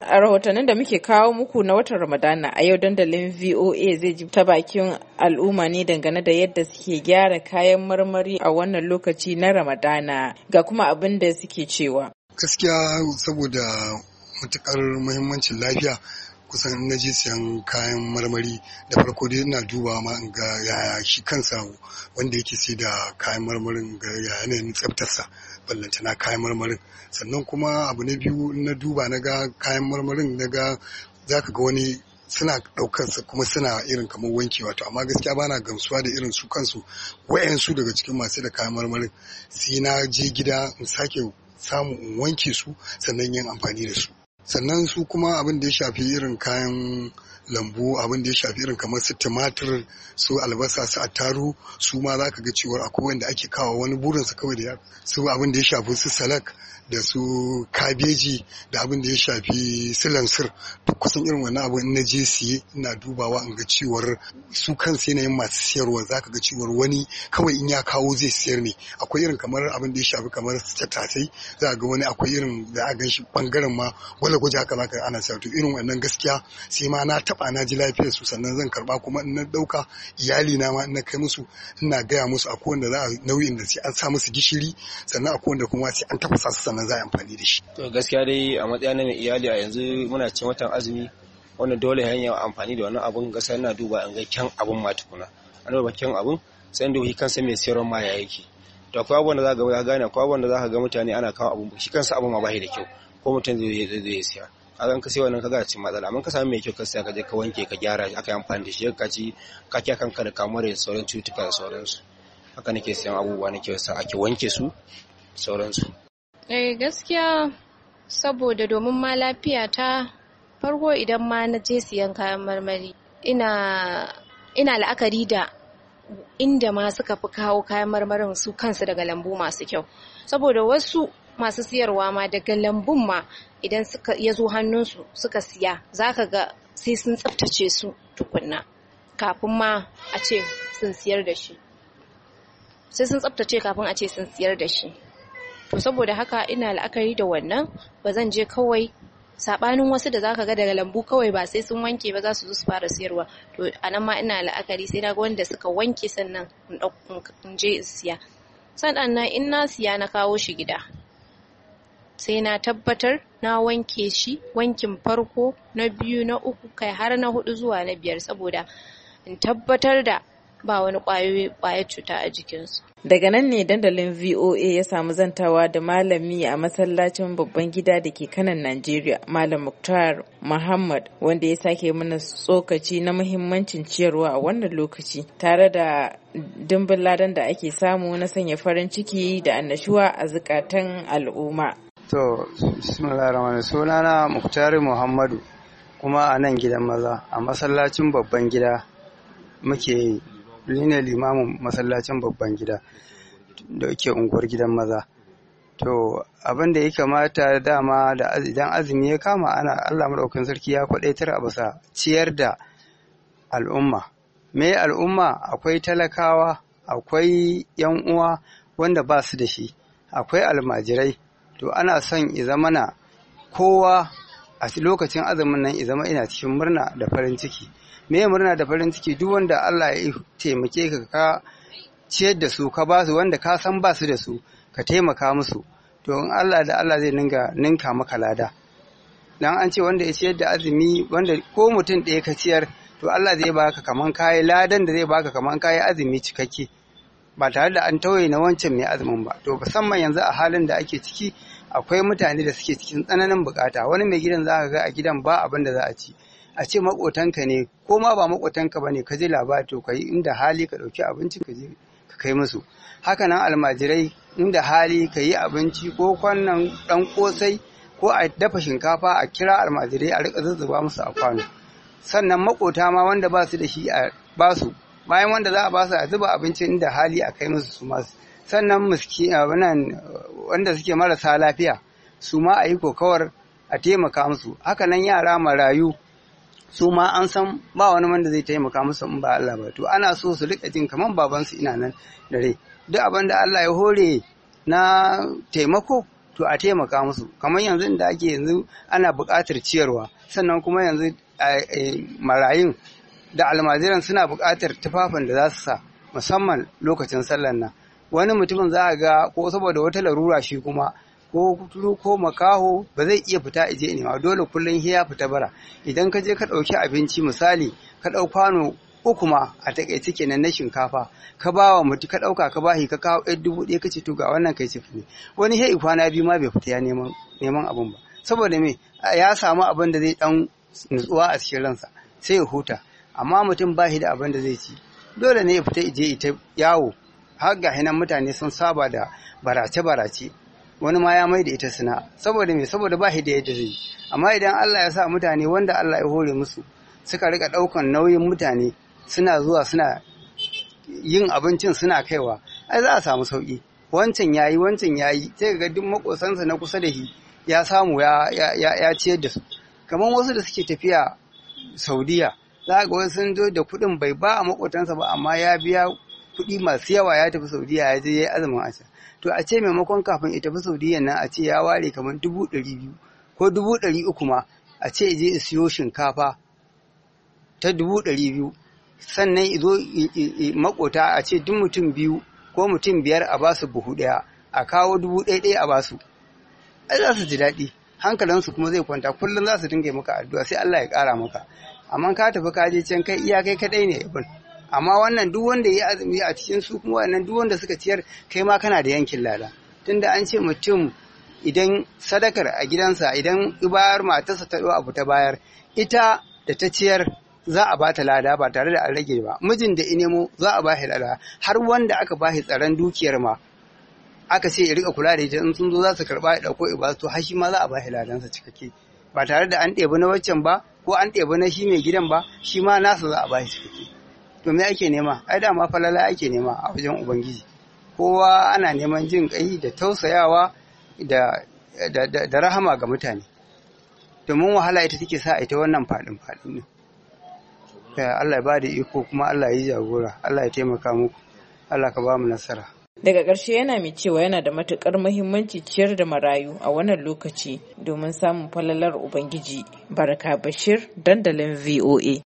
a rahotannin da muke kawo muku na watan Ramadana a yau dandalin VOA zai ji ta bakin al'umma ne dangane da yadda suke gyara kayan marmari a wannan lokaci na Ramadana ga kuma abin da suke cewa. Gaskiya saboda matukar muhimmancin lafiya kusan na je siyan kayan marmari da farko dai ina duba ma in ga yaya shi kansa wanda yake sai da kayan marmarin ga yanayin tsaftarsa ballantana kayan marmarin sannan kuma abu na biyu na duba na ga kayan marmarin na ga zaka ga wani suna ɗaukarsa kuma suna irin kamar wanki wato amma gaskiya bana gamsuwa da irin su kansu wayansu daga cikin masu da kayan marmarin sai na je gida in sake samu in wanke su sannan yin amfani da su sannan su kuma abin da ya shafi irin kayan lambu abin da ya shafi irin kamar su tumatir su albasa su attaru su ma za ka ga cewa akwai wanda ake kawo wani burinsa kawai da su abin da ya shafi su salak da su kabeji da abin da ya shafi su lansir duk kusan irin wani abu na je siye ina dubawa in ga cewar su kansu yanayin masu siyarwa za ka ga cewar wani kawai in ya kawo zai siyar ne akwai irin kamar abin da ya shafi kamar tattasai za ga wani akwai irin da a gan shi bangaren ma gwaje haka za ka ana sa to irin wannan gaskiya sai ma na taba na ji lafiyar su sannan zan karba kuma in na dauka iyali na ma in na kai musu ina gaya musu akwai wanda za a nauyin da sai an sa musu gishiri sannan akwai wanda kuma sai an tafasa su sannan za a amfani da shi. To gaskiya dai a matsayin na mai iyali a yanzu muna cikin watan azumi wanda dole hanyar amfani da wannan abun gaskiya ina duba in ga kyan abun ma tukuna an duba kyan abun sai in duba kansa mai siyarwa ma ya yake to akwai abubuwan da za ka gane akwai abubuwan da za ka ga mutane ana kawo abun shi kansa abun ma ba shi da kyau ko mutum zai siya kaga ka sai wannan kaga cin matsala amma ka samu mai kyau ka siya ka je ka wanke ka gyara aka yi amfani da shi ka ci ka kiya kanka da kamuwar da sauran cutuka da sauransu haka nake siyan abubuwa nake sa ake wanke su sauransu. Gaskiya saboda domin ma lafiya ta farko idan ma na je siyan kayan marmari ina la'akari da inda ma suka fi kawo kayan marmarin su kansu daga lambu masu kyau saboda wasu masu siyarwa ma daga lambun ma idan suka ya zo hannunsu suka siya zaka ga sai sun tsaftace su tukunna kafin ma a ce sun siyar da shi sai sun tsaftace kafin a ce sun siyar da shi to saboda haka ina la'akari da wannan ba zan je kawai sabanin wasu da zaka ga daga lambu kawai ba sai sun wanke ba za su zo su fara siyarwa to anan ma ina la'akari sai na ga wanda suka wanke sannan in je in siya sannan in na siya na kawo shi gida sai na tabbatar na wanke shi wankin farko na biyu na uku kai har na 4 zuwa na 5 saboda in tabbatar da ba wani ƙwayar cuta a jikinsu. Daga nan ne dandalin VOA ya samu zantawa da malami a masallacin babban gida da ke kanan Najeriya, Malam Muktar Muhammad, wanda ya sake mana tsokaci na muhimmancin ciyarwa a wannan lokaci, tare da dimbin ladan da ake samu na sanya farin ciki da annashuwa a zukatan al'umma. To, bismillahirrahmanirrahim. Sunana Muktar Muhammadu, kuma a nan gidan maza, a masallacin babban gida muke yi. Ni ne limamin masallacin babban gida da yake unguwar gidan maza. To abin da ya kamata dama da idan azumi ya kama ana Allah madaukakin sarki ya kwadaitar a bisa ciyar da al'umma. Me al'umma? Akwai talakawa, akwai yan uwa wanda ba su da shi, akwai almajirai. To ana son i zamana kowa a lokacin azumin nan i zama ina cikin murna da farin ciki. Me murna da farin ciki duk wanda Allah ya taimake ka ciyar da su ka ba su wanda ka san ba su da su ka taimaka musu to in Allah da Allah zai ninka maka lada dan an ce wanda ya ciyar da azumi wanda ko mutum ɗaya ka ciyar to Allah zai baka kaman kai ladan da zai baka kaman kai azumi cikakke ba tare da an tauye na wancan mai azumin ba to musamman yanzu a halin da ake ciki akwai mutane da suke cikin tsananin bukata wani mai gidan za ka ga a gidan ba abin da za a ci a ce makotanka ne ko ma ba makotanka bane ka je labari to kai inda hali ka dauki abinci ka je ka kai musu haka nan almajirai inda hali ka yi abinci ko kwannan dan kosai ko a dafa shinkafa a kira almajirai a rika zuzzuba musu a kwano sannan makota ma wanda ba su da shi a ba su bayan wanda za a ba su a zuba abinci inda hali a kai musu su ma sannan wanda suke marasa lafiya su ma a yi kokawar a taimaka musu haka nan yara marayu su ma an san ba wani wanda zai taimaka musu in ba Allah ba to ana so su rika jin kaman babansu ina nan da rai duk abin da Allah ya hore na taimako to a taimaka musu. Kamar yanzu da ake yanzu ana buƙatar ciyarwa, sannan kuma yanzu marayun da almajiran suna buƙatar tufafin da za su sa musamman lokacin sallar nan. Wani mutumin za a ga ko saboda wata larura shi kuma ko kuturu ko makaho ba zai iya fita ije nema, dole kullum ya fita bara. Idan ka je ka ɗauki abinci misali ka ɗau kwano 3 ma a takaice kenan na shinkafa ka ba wa mutu ka ɗauka ka bashi ka kawo 1,000 ka ce to ga wannan kai ciki ne, wani sai kwana 2 ma bai fita ya neman abin ba, saboda me ya samu abin da zai dan nutsuwa a cikin ransa sai ya huta. Amma mutum ba shi da abin da zai ci, dole ne ya fita ije ita yawo. Har ga hinan mutane sun saba da barace wani ma ya mai da ita suna, saboda me saboda ba shi da yadda zai. Amma idan Allah ya sa mutane wanda Allah ya hore musu suka rika ɗaukan nauyin mutane suna zuwa suna yin abincin suna kaiwa, ai za a samu sauki. Wancan yayi sai ga duk makosansa na kusa da shi ya samu ya ciyar da su. Kamar wasu da suke tafiya Saudiya, za ga wasu sun zo da kuɗin bai ba a makotansa ba, amma ya biya kuɗi masu yawa ya tafi Saudiya ya je ya yi azumin a can. To a ce maimakon kafin ya tafi Saudiya nan a ce ya ware kamar 200,000 ko 300,000 ma, a ce je ya siyo shinkafa ta 200,000, sannan izo makota a ce duk mutum 2 ko mutum 5 a basu buhu ɗaya, a kawo 1,000 a basu. Ai za su ji daɗi, hankalinsu kuma zai kwanta, kullum za su dinga maka addu'a sai Allah ya ƙara maka. Amma ka tafi ka je can kai kaɗai ne ibn. Amma wannan duk wanda ya azumi a cikin su kuma wannan duk wanda suka ciyar kai ma kana da yankin lada. Tunda an ce mutum idan sadakar a gidansa idan ibayar matarsa ta ɗau abu ta bayar, ita da ta ciyar za a bata lada ba tare da an rage ba. Mijin da inemo za a bashi lada, har wanda aka bashi tsaron dukiyar ma aka ce ya rika kula da ita, in sun zo za su karba ya dauko ibasu, to har shi ma za a bashi ladansa cikakke ba tare da an ɗebi na waccan ba ko an ɗebi na shi mai gidan ba, shi ma nasa za a bashi cikakke. To me ake nema? Ai da ma falala ake nema a wajen Ubangiji. Kowa ana neman jin kai da tausayawa da rahama ga mutane. Domin wahala ita take sa ita wannan faɗin ne. Allah ya ba da iko kuma Allah ya yi jagora, Allah ya taimaka muku, Allah ka ba mu nasara. Daga ƙarshe yana mai cewa yana da matuƙar muhimmanci ciyar da marayu a wannan lokaci domin samun falalar Ubangiji. Baraka Bashir, dandalin VOA.